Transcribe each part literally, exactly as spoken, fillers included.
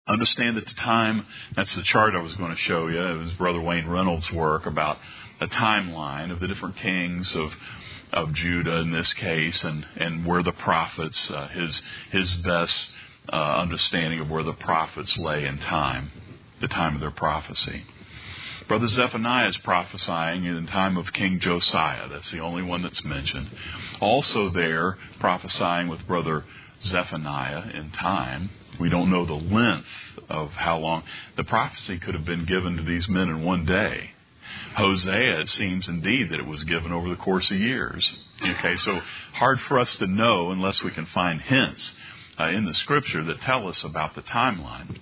Understand at the time, that's the chart I was going to show you. It was Brother Wayne Reynolds' work about a timeline of the different kings of of Judah in this case, and, and where the prophets, uh, his his best uh, understanding of where the prophets lay in time, the time of their prophecy. Brother Zephaniah is prophesying in the time of King Josiah. That's the only one that's mentioned. Also there, prophesying with Brother Zephaniah in time. We don't know the length of how long. The prophecy could have been given to these men in one day. Hosea, it seems indeed that it was given over the course of years. Okay, so hard for us to know unless we can find hints uh, in the Scripture that tell us about the timeline.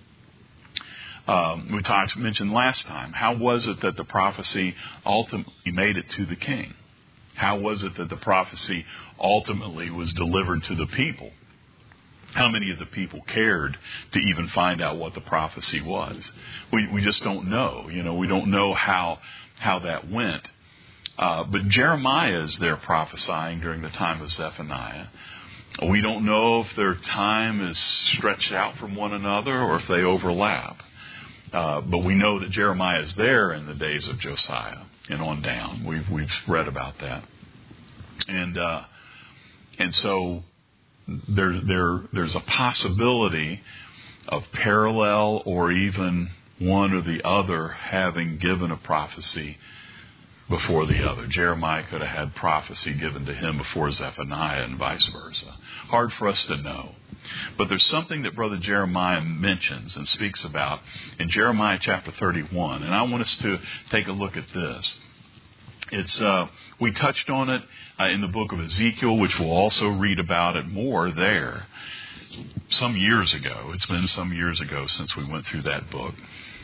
Um, we talked, mentioned last time, how was it that the prophecy ultimately made it to the king? How was it that the prophecy ultimately was delivered to the people? How many of the people cared to even find out what the prophecy was? We we just don't know. You know, we don't know how how that went. Uh, but Jeremiah is there prophesying during the time of Zephaniah. We don't know if their time is stretched out from one another or if they overlap. Uh, but we know that Jeremiah is there in the days of Josiah and on down. We've we've read about that, and uh, and so. There, there, there's a possibility of parallel or even one or the other having given a prophecy before the other. Jeremiah could have had prophecy given to him before Zephaniah and vice versa. Hard for us to know. But there's something that Brother Jeremiah mentions and speaks about in Jeremiah chapter thirty-one. And I want us to take a look at this. It's uh, we touched on it uh, in the book of Ezekiel, which we'll also read about it more there. Some years ago, it's been some years ago since we went through that book.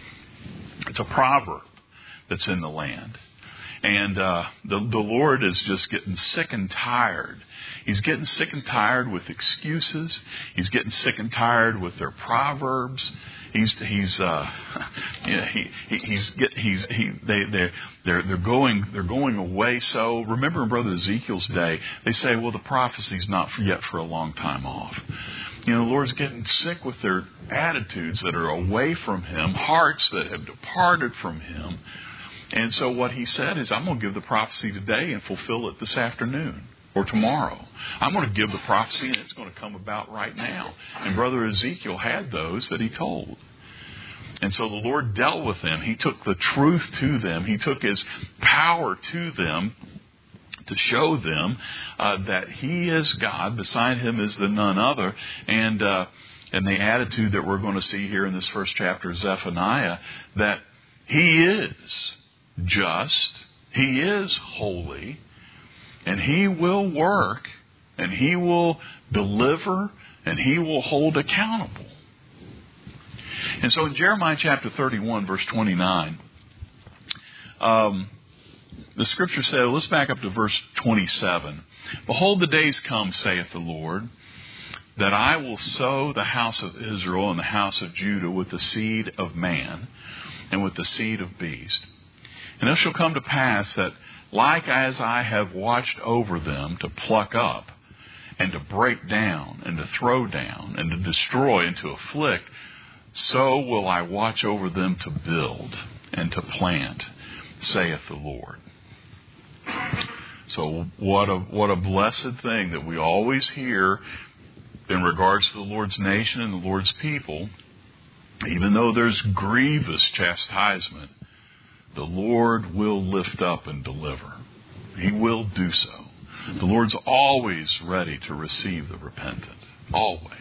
It's a proverb that's in the land. And uh, the, the Lord is just getting sick and tired. He's getting sick and tired with excuses. He's getting sick and tired with their proverbs. He's he's uh, you know, he, he he's get he's he they they they're they're going they're going away. So remember in Brother Ezekiel's day, they say, well, the prophecy's not for yet for a long time off. You know, the Lord's getting sick with their attitudes that are away from Him, hearts that have departed from Him. And so what He said is, I'm going to give the prophecy today and fulfill it this afternoon or tomorrow. I'm going to give the prophecy and it's going to come about right now. And Brother Ezekiel had those that he told. And so the Lord dealt with them. He took the truth to them. He took His power to them to show them uh, that He is God. Beside Him is the none other. And, uh, and the attitude that we're going to see here in this first chapter of Zephaniah, that He is just, He is holy, and He will work, and He will deliver, and He will hold accountable. And so in Jeremiah chapter thirty-one, verse twenty-nine, um, the Scripture says, let's back up to verse twenty-seven. Behold, the days come, saith the Lord, that I will sow the house of Israel and the house of Judah with the seed of man and with the seed of beast. And it shall come to pass that, like as I have watched over them to pluck up and to break down and to throw down and to destroy and to afflict, so will I watch over them to build and to plant, saith the Lord. So what a what a blessed thing that we always hear in regards to the Lord's nation and the Lord's people. Even though there's grievous chastisement, the Lord will lift up and deliver. He will do so. The Lord's always ready to receive the repentant. Always.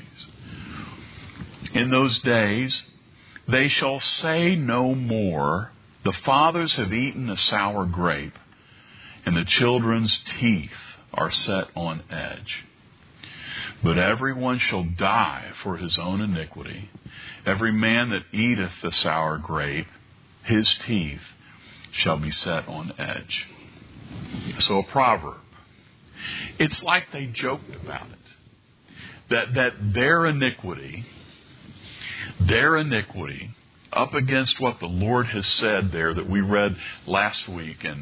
In those days, they shall say no more, the fathers have eaten a sour grape, and the children's teeth are set on edge. But everyone shall die for his own iniquity. Every man that eateth the sour grape, his teeth shall be set on edge. So a proverb. It's like they joked about it. That that their iniquity, their iniquity, up against what the Lord has said there that we read last week in,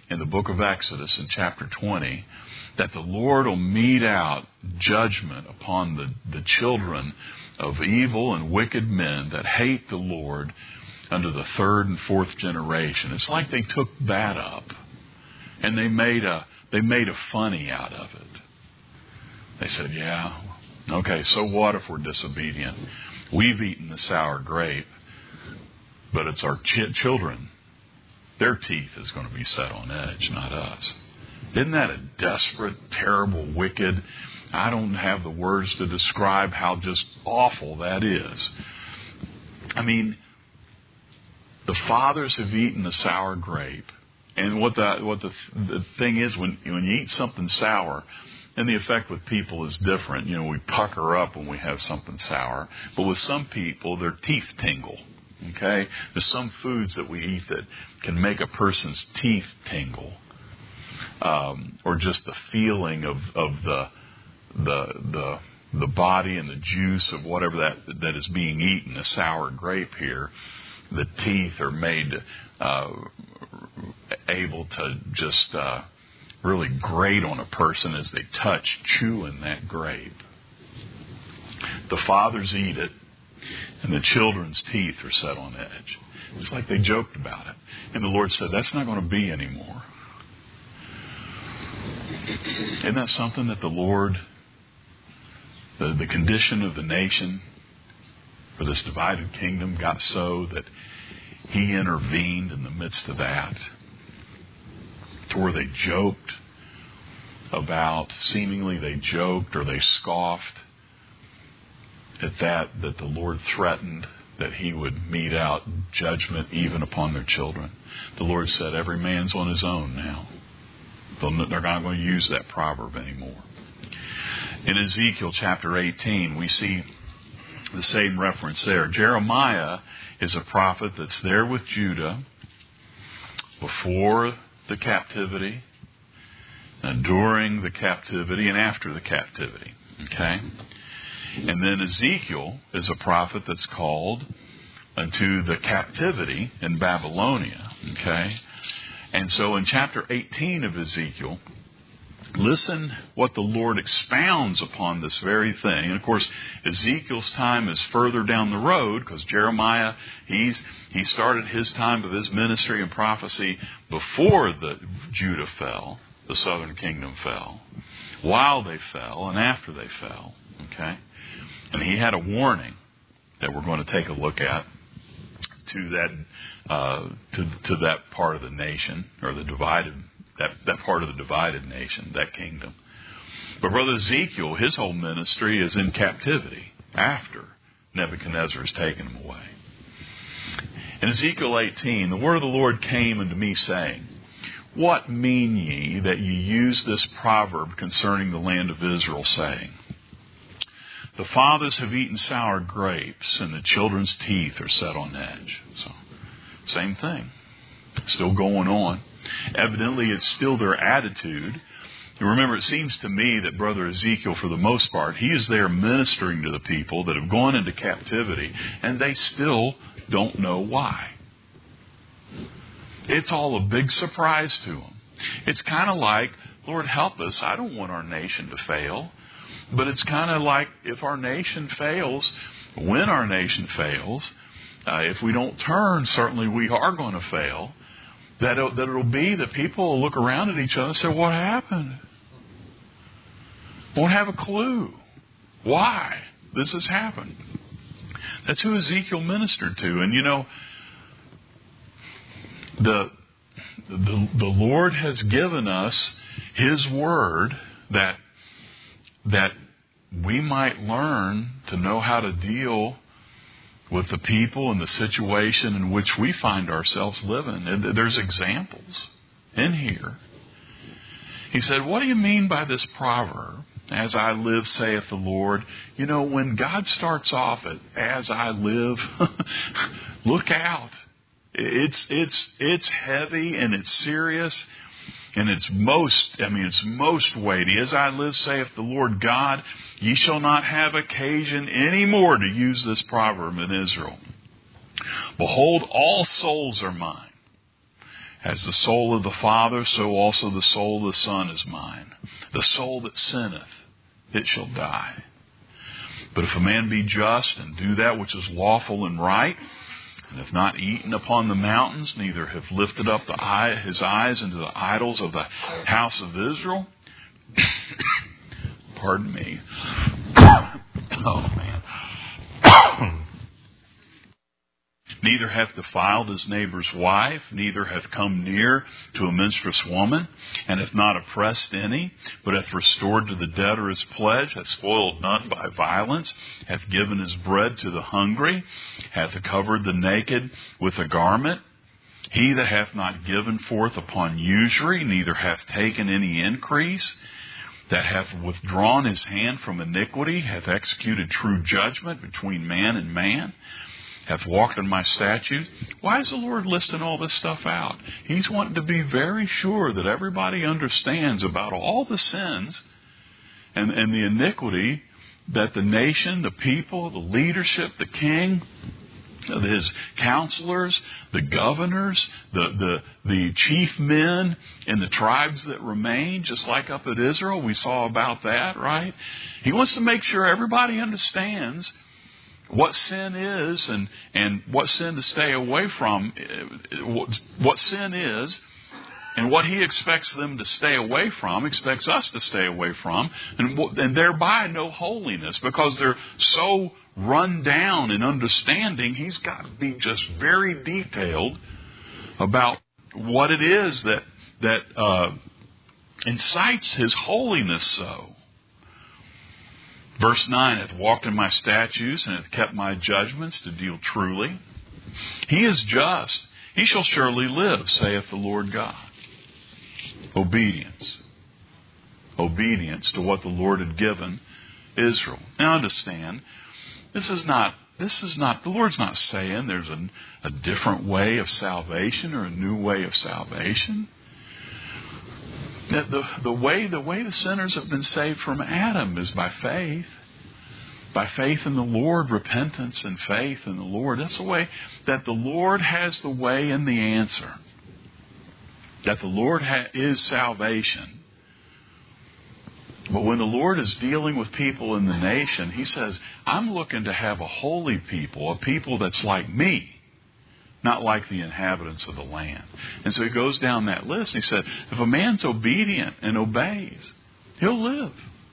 in the book of Exodus in chapter twenty that the Lord will mete out judgment upon the, the children of evil and wicked men that hate the Lord under the third and fourth generation. It's like they took that up and they made a they made a funny out of it. They said, yeah, okay, so what if we're disobedient? We've eaten the sour grape, but it's our ch- children. Their teeth is going to be set on edge, not us. Isn't that a desperate, terrible, wicked? I don't have the words to describe how just awful that is. I mean, the fathers have eaten the sour grape. And what the what the, the thing is, when, when you eat something sour, and the effect with people is different. You know, we pucker up when we have something sour. But with some people, their teeth tingle. Okay? There's some foods that we eat that can make a person's teeth tingle. Um, or just the feeling of, of the the the the body and the juice of whatever that that is being eaten, a sour grape here, the teeth are made uh, able to just uh, really grate on a person as they touch, chewing that grape. The fathers eat it, and the children's teeth are set on edge. It's like they joked about it. And the Lord said, that's not going to be anymore. Isn't that something that the Lord, the, the condition of the nation for this divided kingdom got so that He intervened in the midst of that, to where they joked about, seemingly they joked or they scoffed at that, that the Lord threatened that He would mete out judgment even upon their children. The Lord said, every man's on his own now. They're not going to use that proverb anymore. In Ezekiel chapter eighteen, we see the same reference there. Jeremiah is a prophet that's there with Judah before the captivity, and during the captivity, and after the captivity. Okay? And then Ezekiel is a prophet that's called unto the captivity in Babylonia. Okay? And so in chapter eighteen of Ezekiel, listen what the Lord expounds upon this very thing. And of course, Ezekiel's time is further down the road, because Jeremiah, he's he started his time of his ministry and prophecy before the Judah fell, the southern kingdom fell, while they fell, and after they fell. Okay? And he had a warning that we're going to take a look at to that uh, to to that part of the nation, or the divided that that part of the divided nation, that kingdom. But Brother Ezekiel, his whole ministry is in captivity after Nebuchadnezzar has taken him away. In Ezekiel eighteen, the word of the Lord came unto me, saying, what mean ye that ye use this proverb concerning the land of Israel, saying, the fathers have eaten sour grapes, and the children's teeth are set on edge. So, same thing. Still going on. Evidently, it's still their attitude. And remember, it seems to me that Brother Ezekiel, for the most part, he is there ministering to the people that have gone into captivity, and they still don't know why. It's all a big surprise to them. It's kind of like, Lord, help us. I don't want our nation to fail. But it's kind of like, if our nation fails, when our nation fails, uh, if we don't turn, certainly we are going to fail. That it'll, that it'll be that people will look around at each other and say, what happened? Won't have a clue why this has happened. That's who Ezekiel ministered to. And you know, the the, the Lord has given us His word that that we might learn to know how to deal with the people and the situation in which we find ourselves living. And there's examples in here. He said, what do you mean by this proverb? As I live, saith the Lord. You know, when God starts off at as I live, look out. It's it's it's heavy and it's serious. And it's most, I mean, it's most weighty. As I live, saith the Lord God, ye shall not have occasion any more to use this proverb in Israel. Behold, all souls are mine. As the soul of the Father, so also the soul of the Son is mine. The soul that sinneth, it shall die. But if a man be just and do that which is lawful and right, and have not eaten upon the mountains, neither have lifted up the eye, his eyes into the idols of the house of Israel, pardon me, oh man, neither hath defiled his neighbor's wife, neither hath come near to a menstruous woman, and hath not oppressed any, but hath restored to the debtor his pledge, hath spoiled none by violence, hath given his bread to the hungry, hath covered the naked with a garment. He that hath not given forth upon usury, neither hath taken any increase, that hath withdrawn his hand from iniquity, hath executed true judgment between man and man, hath walked in my statutes. Why is the Lord listing all this stuff out? He's wanting to be very sure that everybody understands about all the sins and, and the iniquity that the nation, the people, the leadership, the king, his counselors, the governors, the, the, the chief men in the tribes that remain, just like up at Israel, we saw about that, right? He wants to make sure everybody understands what sin is and, and what sin to stay away from, what, what sin is, and what He expects them to stay away from, expects us to stay away from, and, and thereby no holiness, because they're so run down in understanding. He's got to be just very detailed about what it is that, that uh, incites His holiness so. Verse nine, hath walked in my statutes and hath kept my judgments to deal truly. He is just. He shall surely live, saith the Lord God. Obedience. Obedience to what the Lord had given Israel. Now understand, this is not, this is not, the Lord's not saying there's a, a different way of salvation or a new way of salvation. That the, the way the way the sinners have been saved from Adam is by faith. By faith in the Lord, repentance and faith in the Lord. That's the way that the Lord has the way and the answer. That the Lord ha- is salvation. But when the Lord is dealing with people in the nation, He says, I'm looking to have a holy people, a people that's like me. Not like the inhabitants of the land. And so He goes down that list. He said, if a man's obedient and obeys, he'll live.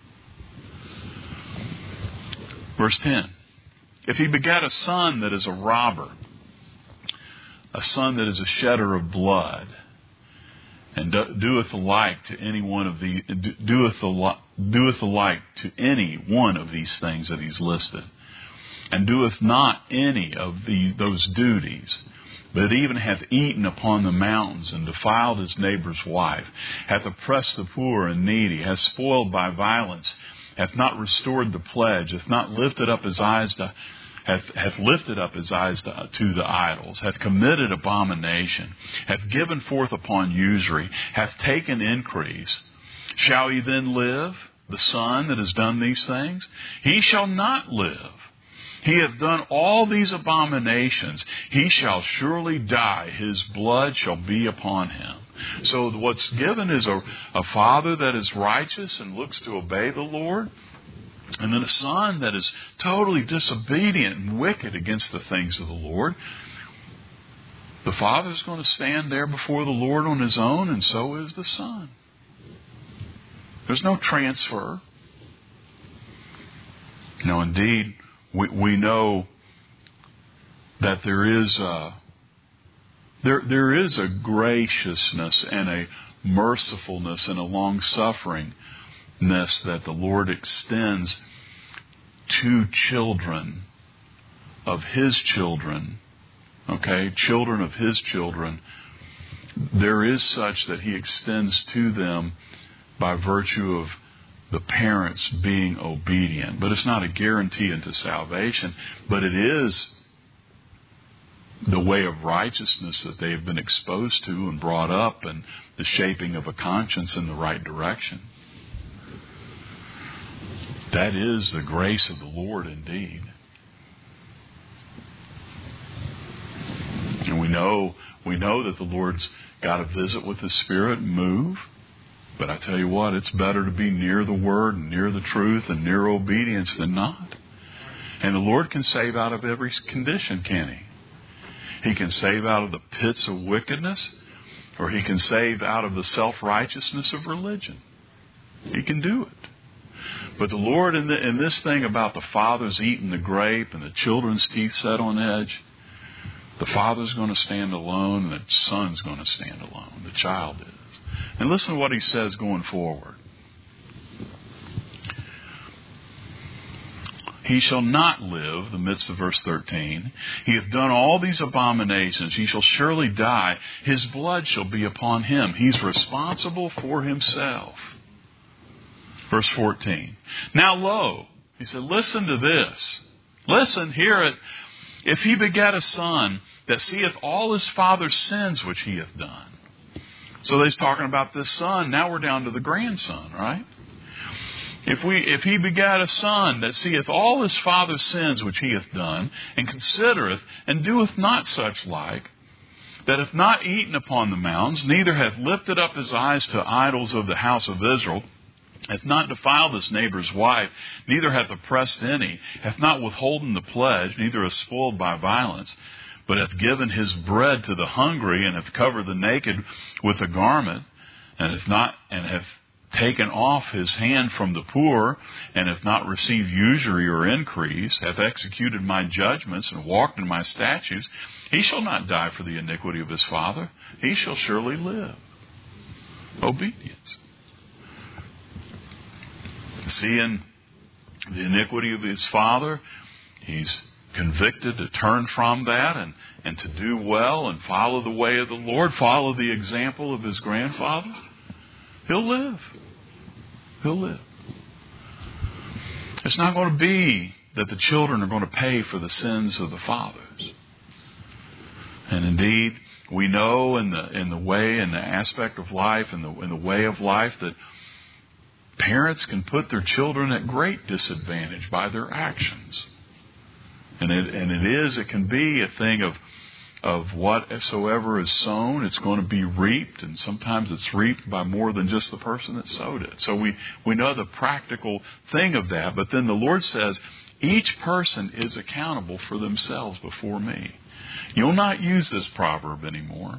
Verse ten. If he begat a son that is a robber, a son that is a shedder of blood, and doeth the like to any one of the doeth the doeth the like to any one of these things that he's listed, and doeth not any of the those duties, but even hath eaten upon the mountains and defiled his neighbor's wife, hath oppressed the poor and needy, hath spoiled by violence, hath not restored the pledge, hath not lifted up his eyes to, hath, hath lifted up his eyes to, to the idols, hath committed abomination, hath given forth upon usury, hath taken increase, shall he then live, the son that has done these things? He shall not live. He hath done all these abominations. He shall surely die. His blood shall be upon him. So what's given is a, a father that is righteous and looks to obey the Lord, and then a son that is totally disobedient and wicked against the things of the Lord. The father is going to stand there before the Lord on his own, and so is the son. There's no transfer. No, indeed, we, we know that there is a, there there is a graciousness and a mercifulness and a long-sufferingness that the Lord extends to children of His children. Okay, children of His children. There is such that He extends to them by virtue of the parents being obedient. But it's not a guarantee into salvation, but it is the way of righteousness that they've been exposed to and brought up, and the shaping of a conscience in the right direction. That is the grace of the Lord indeed. And we We know, we know that the Lord's got to visit with His Spirit and move. But I tell you what, it's better to be near the Word and near the truth and near obedience than not. And the Lord can save out of every condition, can He? He can save out of the pits of wickedness, or He can save out of the self-righteousness of religion. He can do it. But the Lord, in, the, in this thing about the fathers eating the grape and the children's teeth set on edge, the father's going to stand alone and the son's going to stand alone. The child is. And listen to what He says going forward. He shall not live, the midst of verse thirteen. He hath done all these abominations. He shall surely die. His blood shall be upon him. He's responsible for himself. Verse fourteen. Now lo, he said, listen to this. Listen, hear it. If he begat a son that seeth all his father's sins which he hath done. So he's talking about this son. Now we're down to the grandson, right? If we, if he begat a son that seeth all his father's sins which he hath done, and considereth, and doeth not such like, that hath not eaten upon the mountains, neither hath lifted up his eyes to idols of the house of Israel, hath not defiled his neighbor's wife, neither hath oppressed any, hath not withholden the pledge, neither hath spoiled by violence, but hath given his bread to the hungry, and hath covered the naked with a garment, and hath not and hath taken off his hand from the poor, and hath not received usury or increase, hath executed my judgments, and walked in my statutes, he shall not die for the iniquity of his father. He shall surely live. Obedience. Seeing the iniquity of his father, he's convicted to turn from that and, and to do well and follow the way of the Lord, follow the example of his grandfather. He'll live. He'll live. It's not going to be that the children are going to pay for the sins of the fathers. And indeed, we know in the in the way and the aspect of life and the in the way of life that parents can put their children at great disadvantage by their actions. And it and it is, it can be a thing of of whatsoever is sown, it's going to be reaped, and sometimes it's reaped by more than just the person that sowed it. So we, we know the practical thing of that, but then the Lord says, each person is accountable for themselves before me. You'll not use this proverb anymore.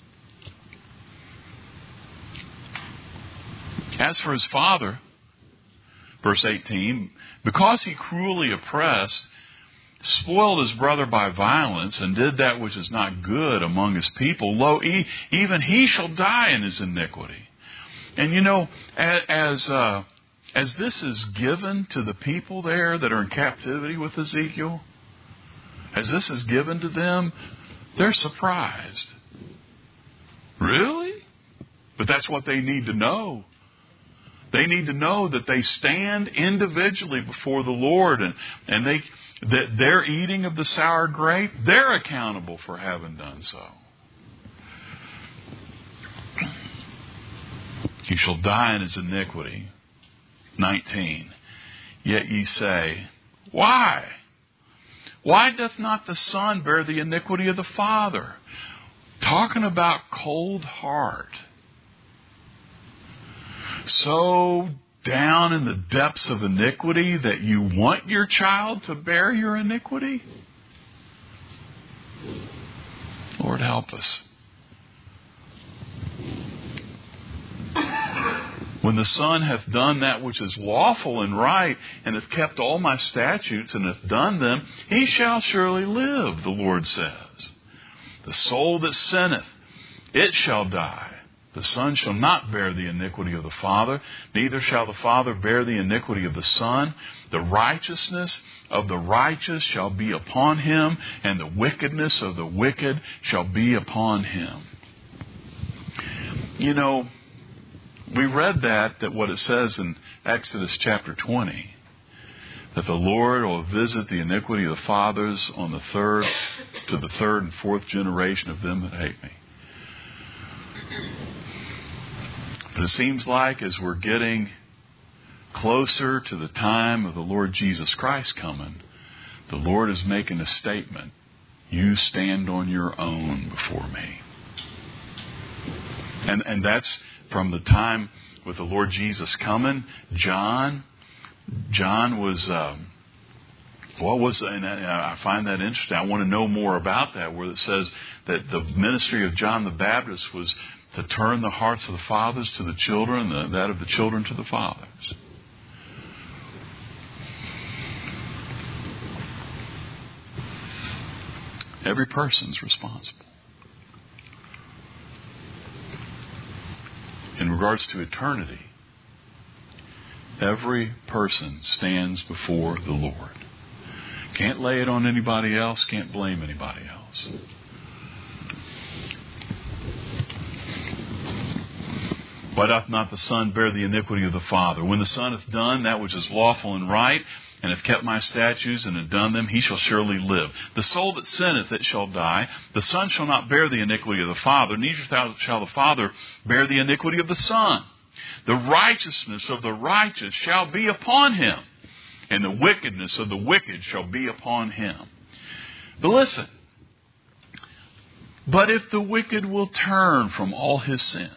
As for his father, verse eighteen, because he cruelly oppressed, spoiled his brother by violence, and did that which is not good among his people, lo, he, even he shall die in his iniquity. And you know, as uh, as this is given to the people there that are in captivity with Ezekiel, as this is given to them, they're surprised. Really? But that's what they need to know. They need to know that they stand individually before the Lord, and, and they that their eating of the sour grape, they're accountable for having done so. He shall die in his iniquity. nineteen. Yet ye say, why? Why doth not the son bear the iniquity of the father? Talking about cold heart. So down in the depths of iniquity that you want your child to bear your iniquity? Lord, help us. When the Son hath done that which is lawful and right, and hath kept all my statutes, and hath done them, he shall surely live, the Lord says. The soul that sinneth, it shall die. The Son shall not bear the iniquity of the Father, neither shall the Father bear the iniquity of the Son. The righteousness of the righteous shall be upon him, and the wickedness of the wicked shall be upon him. You know, we read that, that what it says in Exodus chapter twenty, that the Lord will visit the iniquity of the fathers on the third, to the third and fourth generation of them that hate me. But it seems like as we're getting closer to the time of the Lord Jesus Christ coming, the Lord is making a statement You stand on your own before me. And and that's from the time with the Lord Jesus coming. John, John was, um, what was, and I find that interesting. I want to know more about that, where it says that the ministry of John the Baptist was to turn the hearts of the fathers to the children, and that of the children to the fathers. Every person's responsible. In regards to eternity, every person stands before the Lord. Can't lay it on anybody else, can't blame anybody else. Why doth not the Son bear the iniquity of the Father? When the Son hath done that which is lawful and right, and hath kept my statutes and hath done them, he shall surely live. The soul that sinneth, it shall die. The Son shall not bear the iniquity of the Father, neither shall the Father bear the iniquity of the Son. The righteousness of the righteous shall be upon him, and the wickedness of the wicked shall be upon him. But listen, but if the wicked will turn from all his sins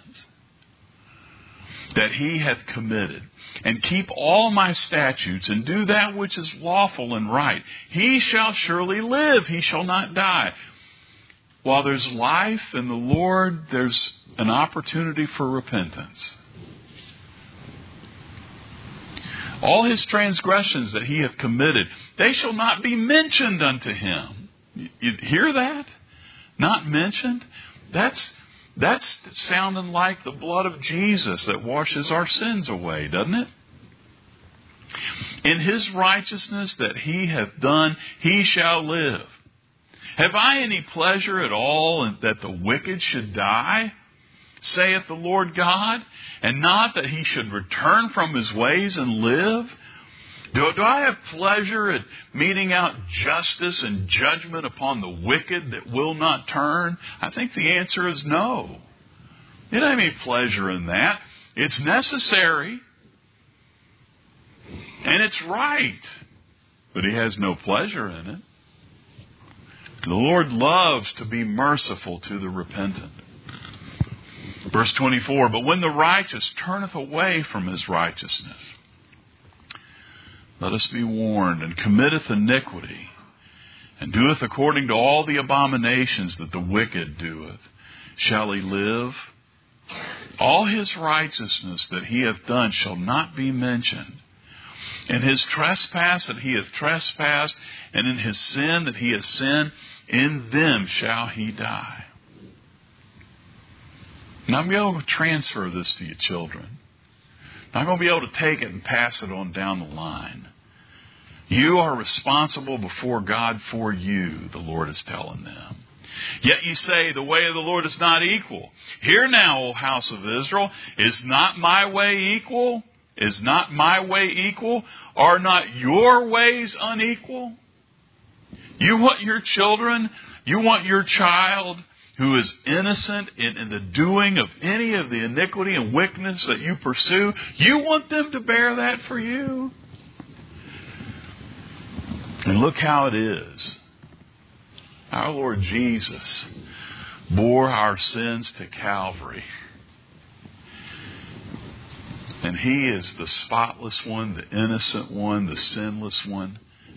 that he hath committed, and keep all my statutes, and do that which is lawful and right, he shall surely live, he shall not die. While there's life in the Lord, there's an opportunity for repentance. All his transgressions that he hath committed, they shall not be mentioned unto him. You hear that? Not mentioned? That's That's sounding like the blood of Jesus that washes our sins away, doesn't it? In his righteousness that he hath done, he shall live. Have I any pleasure at all in that the wicked should die, saith the Lord God, and not that he should return from his ways and live? Do, do I have pleasure at meting out justice and judgment upon the wicked that will not turn? I think the answer is no. You don't have any pleasure in that. It's necessary. And it's right. But he has no pleasure in it. The Lord loves to be merciful to the repentant. Verse twenty-four, but when the righteous turneth away from his righteousness, let us be warned, and committeth iniquity, and doeth according to all the abominations that the wicked doeth, shall he live? All his righteousness that he hath done shall not be mentioned. In his trespass that he hath trespassed, and in his sin that he hath sinned, in them shall he die. Now I'm going to be able to transfer this to your children. Not going to be able to take it and pass it on down the line. You are responsible before God for you, the Lord is telling them. Yet you say, the way of the Lord is not equal. Hear now, O house of Israel, is not my way equal? Is not my way equal? Are not your ways unequal? You want your children, you want your child who is innocent in, in the doing of any of the iniquity and wickedness that you pursue, you want them to bear that for you? And look how it is. Our Lord Jesus bore our sins to Calvary. And he is the spotless one, the innocent one, the sinless one.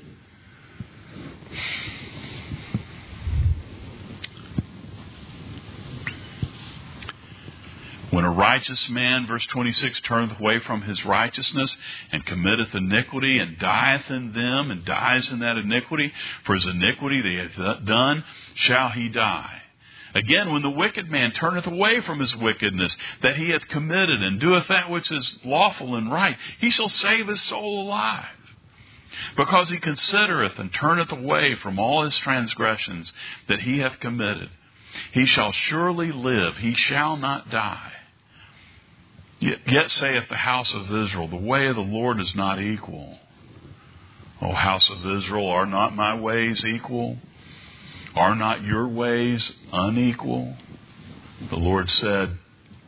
When a righteous man, verse twenty-six, turneth away from his righteousness and committeth iniquity and dieth in them and dies in that iniquity, for his iniquity that he hath done, shall he die. Again, when the wicked man turneth away from his wickedness that he hath committed and doeth that which is lawful and right, he shall save his soul alive. Because he considereth and turneth away from all his transgressions that he hath committed, he shall surely live, he shall not die. Yet, yet saith the house of Israel, the way of the Lord is not equal. O house of Israel, are not my ways equal? Are not your ways unequal? The Lord said,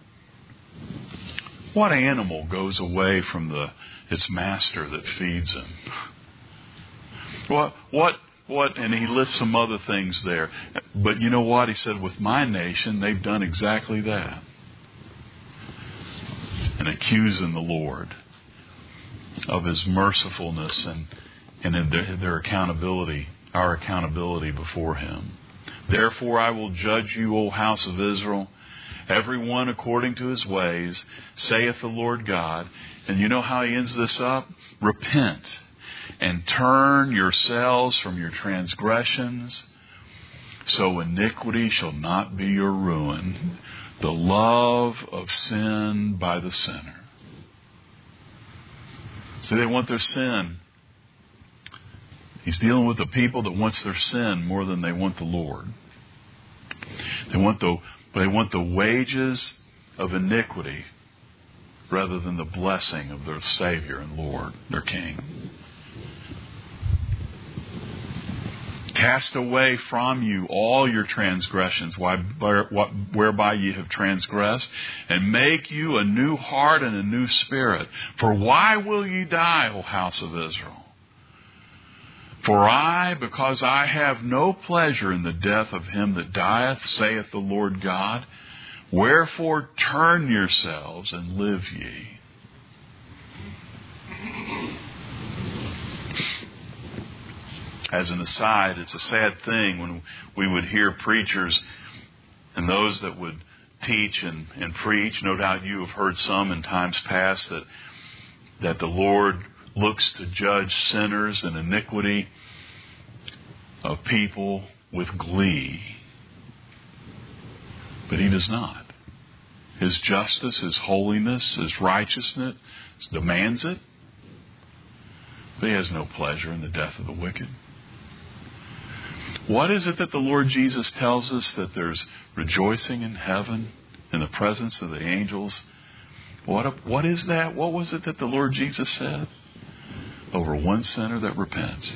what animal goes away from the its master that feeds him? What, what, what, and he lists some other things there. But you know what? He said, with my nation, they've done exactly that. And accusing the Lord of His mercifulness and, and in their, their accountability, our accountability before Him. Therefore I will judge you, O house of Israel, every one according to his ways, saith the Lord God. And you know how he ends this up? Repent and turn yourselves from your transgressions, so iniquity shall not be your ruin, the love of sin by the sinner. So they want their sin. He's dealing with the people that wants their sin more than they want the Lord. They want the they want the wages of iniquity rather than the blessing of their Savior and Lord, their King. Cast away from you all your transgressions, whereby ye have transgressed, and make you a new heart and a new spirit. For why will ye die, O house of Israel? For I, because I have no pleasure in the death of him that dieth, saith the Lord God, wherefore turn yourselves and live ye. As an aside, it's a sad thing when we would hear preachers and those that would teach and, and preach. No doubt you have heard some in times past that that the Lord looks to judge sinners and iniquity of people with glee. But He does not. His justice, His holiness, His righteousness demands it. But He has no pleasure in the death of the wicked. What is it that the Lord Jesus tells us? That there's rejoicing in heaven in the presence of the angels. What, what is that? What was it that the Lord Jesus said? Over one sinner that repents.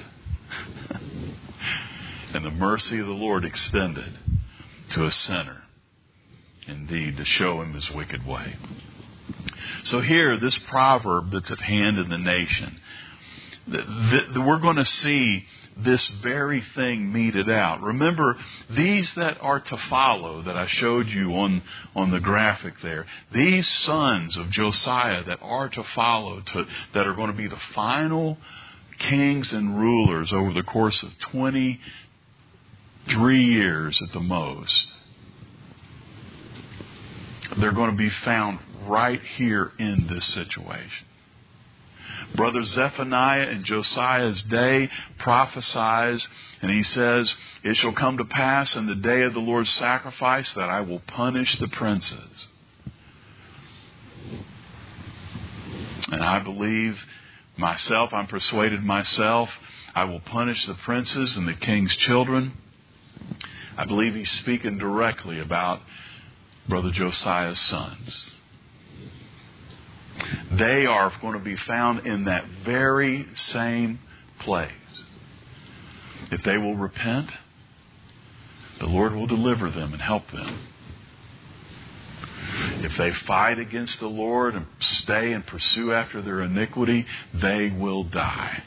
And the mercy of the Lord extended to a sinner, indeed, to show him his wicked way. So here, this proverb that's at hand in the nation, th- th- we're going to see this very thing meted out. Remember, these that are to follow that I showed you on, on the graphic there, these sons of Josiah that are to follow, to, that are going to be the final kings and rulers over the course of twenty-three years at the most, they're going to be found right here in this situation. Brother Zephaniah in Josiah's day prophesies, and he says, it shall come to pass in the day of the Lord's sacrifice that I will punish the princes. And I believe myself, I'm persuaded myself, I will punish the princes and the king's children. I believe he's speaking directly about Brother Josiah's sons. They are going to be found in that very same place. If they will repent, the Lord will deliver them and help them. If they fight against the Lord and stay and pursue after their iniquity, they will die.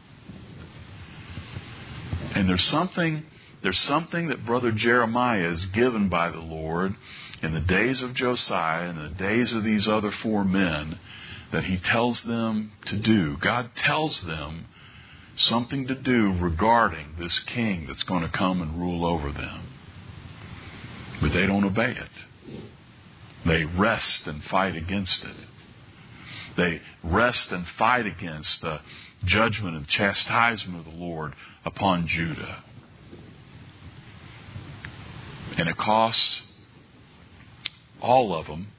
And there's something, there's something that Brother Jeremiah is given by the Lord in the days of Josiah and the days of these other four men that he tells them to do. God tells them something to do regarding this king that's going to come and rule over them. But they don't obey it. They rest and fight against it. They rest and fight against the judgment and chastisement of the Lord upon Judah. And it costs all of them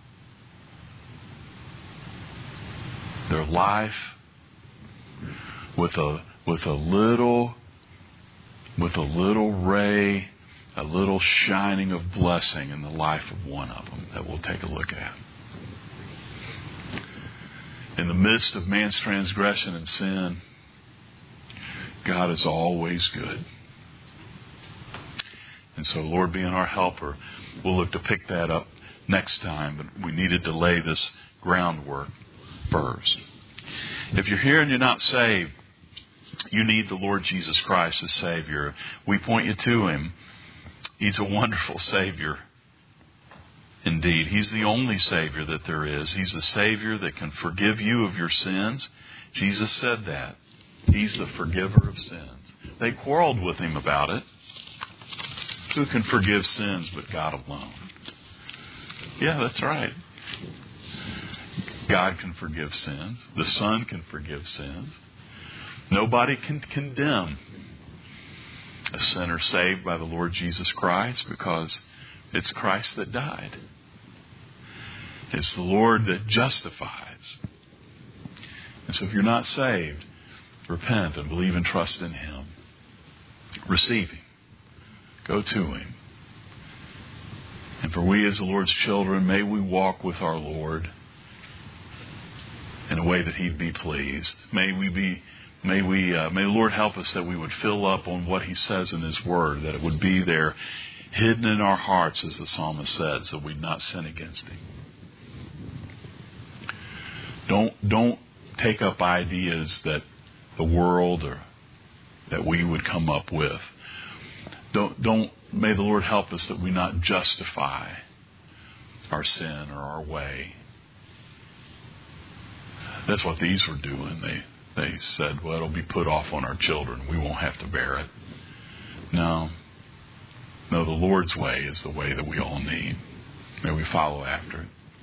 their life with a with a little with a little ray, a little shining of blessing in the life of one of them that we'll take a look at. In the midst of man's transgression and sin, God is always good. And so, Lord, being our helper, we'll look to pick that up next time, but we needed to lay this groundwork first. If you're here and you're not saved, You need the Lord Jesus Christ as Savior. We point you to Him. He's a wonderful Savior. Indeed, He's the only Savior that there is. He's the Savior that can forgive you of your sins. Jesus said that. He's the forgiver of sins. They quarreled with Him about it. Who can forgive sins but God alone? Yeah, that's right. God can forgive sins. The Son can forgive sins. Nobody can condemn a sinner saved by the Lord Jesus Christ, because it's Christ that died. It's the Lord that justifies. And so if you're not saved, repent and believe and trust in Him. Receive Him. Go to Him. And for we as the Lord's children, may we walk with our Lord in a way that He'd be pleased. May we be, may we, uh, may the Lord help us that we would fill up on what He says in His Word, that it would be there hidden in our hearts, as the psalmist said, so we'd not sin against Him. Don't, don't take up ideas that the world or that we would come up with. Don't, don't, may the Lord help us that we not justify our sin or our way. That's what these were doing. They, they said, well, it'll be put off on our children. We won't have to bear it. No. No, the Lord's way is the way that we all need. May we follow after it.